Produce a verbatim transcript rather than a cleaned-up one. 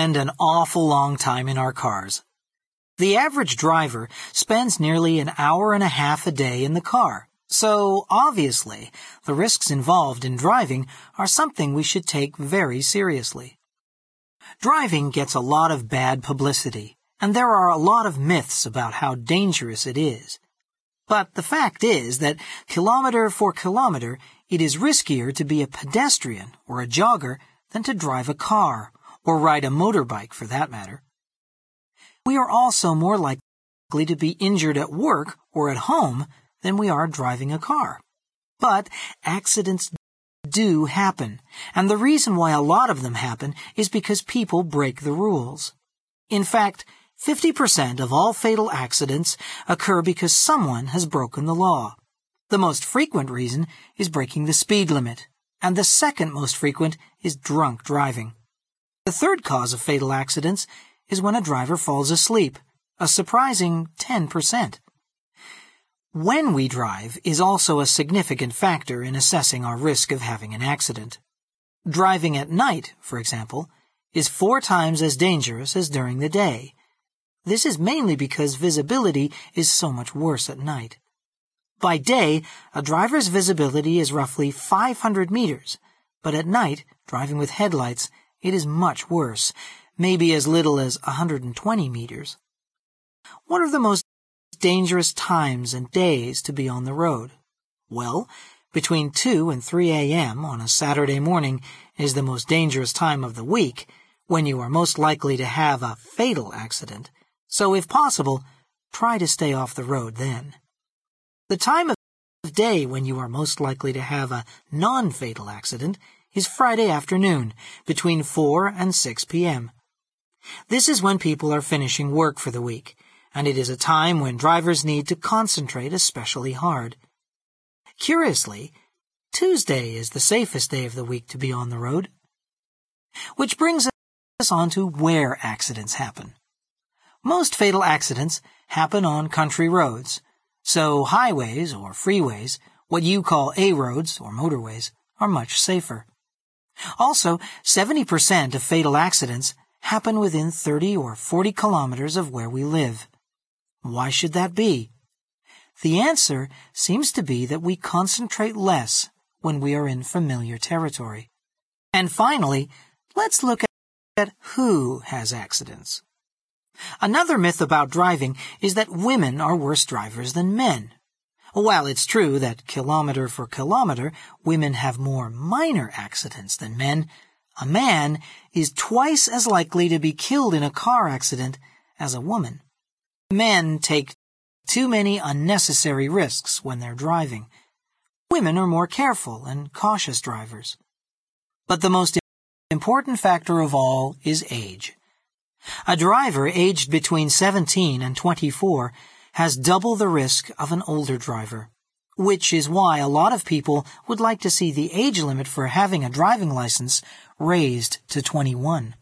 spend an awful long time in our cars. The average driver spends nearly an hour and a half a day in the car, so obviously the risks involved in driving are something we should take very seriously. Driving gets a lot of bad publicity, and there are a lot of myths about how dangerous it is. But the fact is that kilometer for kilometer, it is riskier to be a pedestrian or a jogger than to drive a car, or ride a motorbike for that matter. We are also more likely to be injured at work or at home than we are driving a car. But accidents do happen, and the reason why a lot of them happen is because people break the rules. In fact, fifty percent of all fatal accidents occur because someone has broken the law. The most frequent reason is breaking the speed limit, and the second most frequent is drunk driving. The third cause of fatal accidents is when a driver falls asleep, a surprising ten percent. When we drive is also a significant factor in assessing our risk of having an accident. Driving at night, for example, is four times as dangerous as during the day. This is mainly because visibility is so much worse at night. By day, a driver's visibility is roughly five hundred meters, but at night, driving with headlights, it is much worse, maybe as little as one hundred twenty meters. What are the most dangerous times and days to be on the road? Well, between two and three a m on a Saturday morning is the most dangerous time of the week, when you are most likely to have a fatal accident. So if possible, try to stay off the road then. The time of day when you are most likely to have a non-fatal accident is Friday afternoon, between four and six p m This is when people are finishing work for the week, and it is a time when drivers need to concentrate especially hard. Curiously, Tuesday is the safest day of the week to be on the road. Which brings us on to where accidents happen. Most fatal accidents happen on country roads, so highways or freeways, what you call A roads or motorways, are much safer. Also, seventy percent of fatal accidents happen within thirty or forty kilometers of where we live. Why should that be? The answer seems to be that we concentrate less when we are in familiar territory. And finally, let's look at who has accidents. Another myth about driving is that women are worse drivers than men. While it's true that kilometer for kilometer, women have more minor accidents than men, a man is twice as likely to be killed in a car accident as a woman. Men take too many unnecessary risks when they're driving. Women are more careful and cautious drivers. But the most important factor of all is age. A driver aged between seventeen and twenty-four has double the risk of an older driver, which is why a lot of people would like to see the age limit for having a driving license raised to twenty-one.